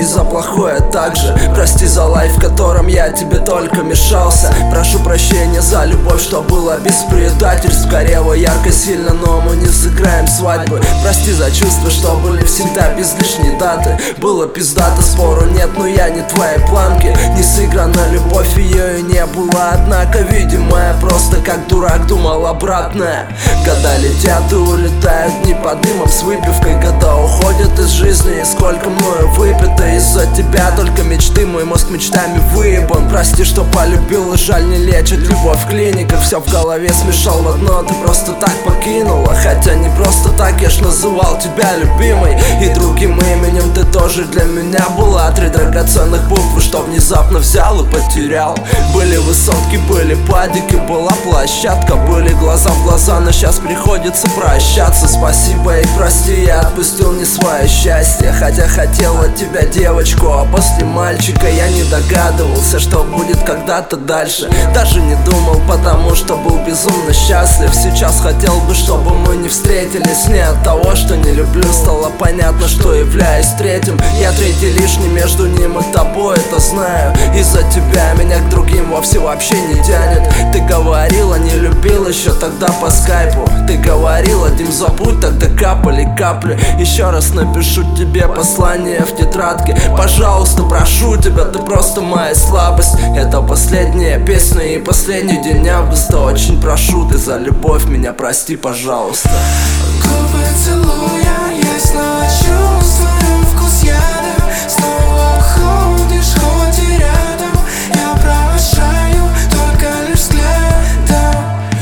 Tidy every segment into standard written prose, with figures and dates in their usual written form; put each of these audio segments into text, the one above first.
и за плохое также. Прости за лайф, в котором я тебе только мешался. Прошу прощения за любовь, что было без предательств. Горело ярко, сильно, но мы не сыграем свадьбы. Прости за чувства, что были всегда без лишней даты. Было пиздато, спору нет, но я не твоей планки. Не сыграна любовь, ее и не было. Однако, видимо, я просто как дурак думал обратное. Года летят и улетают дни под дымом с выпивкой. Года уходят из жизни, и сколько мною выпито. Из-за тебя только мечты, мой мозг мечтами выебан. Прости, что полюбил, и жаль, не лечит любовь в клиниках. Все в голове смешал в одно, ты просто так покинула. Хотя не просто так, я ж называл тебя любимой. И другим именем ты тоже для меня была. 3 драгоценных буквы, что внезапно взял и потерял. Были высотки, были падики, была площадка. Были глаза в глаза, но сейчас приходится прощаться. Спасибо и прости, я отпустил не свое счастье. Хотя хотел от тебя девочку, а после мальчика я не догадывался, что будет когда-то дальше. Даже не думал, потому что был безумно счастлив. Сейчас хотел бы, чтобы мы не встретились. Не от того, что не люблю, стало понятно, что являюсь третьим. Я третий лишний между ним и тобой, это знаю. Из-за тебя меня к другим вовсе вообще не тянет. Ты говорила, не любил еще тогда по скайпу. Ты говорила, Дим, забудь, тогда капали капли. Еще раз напишу тебе послание в тетрадке. Пожалуйста, прошу тебя, ты просто моя слабость. Это последняя песня и последний день августа. Очень прошу, ты за любовь меня прости, пожалуйста. Губы целуя, я снова чувствую вкус яда. Снова ходишь, хоть и рядом. Я прощаю только лишь взглядом.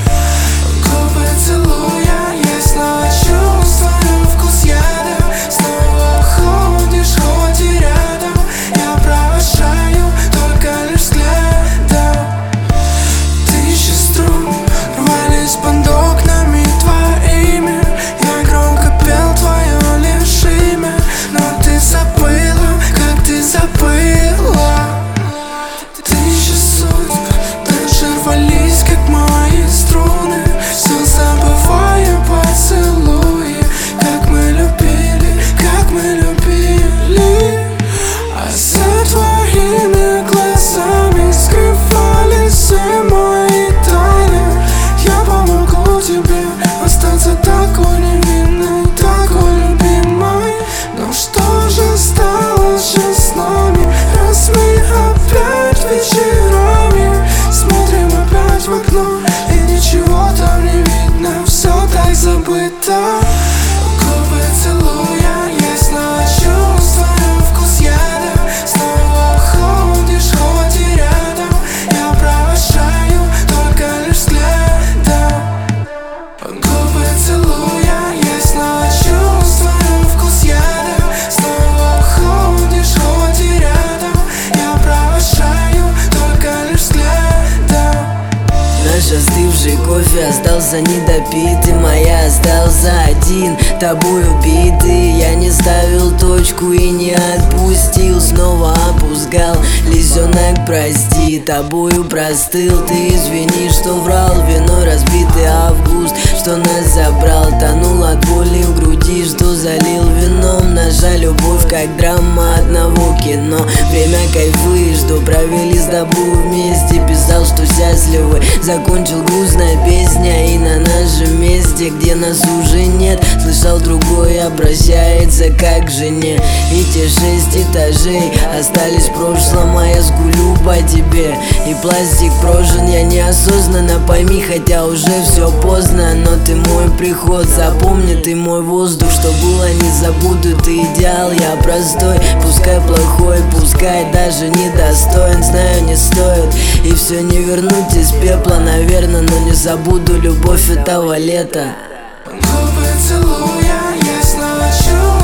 Губы целуя, я снова чувствую вкус яда. Снова ходишь, хоть и рядом. Я прощаю только лишь взглядом. Тысячи струн рвались под окнами твоими. Я громко пел твое лишь имя, но ты забыла, как ты забыла. Тысячи судьб также рвались, как мои струны. Все забывая поцелуи, как мы любили, как мы любили. А за твоими глазами скрывались все мои тайны. Я помогу тебе остаться такой невинной, такой любимой. Но что же стало сейчас с нами, раз мы опять вечерами смотрим опять в окно, и ничего там не видно, все так забыто. Губы целуя, я снова чувствую вкус яда. Снова ходишь, хоть и рядом. Я прощаю только лишь взглядом. Губы целуя, я снова чувствую вкус яда. Снова ходишь, хоть и рядом. Я прощаю только лишь взглядом. Наш остывший кофе остался недопитый, моя остался один, тобой убитый. Я не ставил точку и не отпустил, снова опускал. Лисенок, прости, тобою простыл. Ты извини, что врал, виной разбитый август, что нас забрал. Тонул от боли в груди, что залил вином. Наша любовь как драма одного кино. Время кайфы, что провели с тобой вместе. Писал, что счастливы, закончил грустная песня. И на нашем месте, где нас уже нет, слышал другой, обращается как к жене. И те 6 этажей остались в прошлом, а я скулю по тебе. И пластик прожжен, я неосознанно, пойми, хотя уже все поздно. Но ты мой приход, запомни, ты мой воздух. Что было, не забуду, ты идеал, я простой. Пускай плохой, пускай даже недостоин, знаю, не стоит. И все не вернуть из пепла, наверное, но не забуду любовь этого лета. Губы целуя, я снова чувствую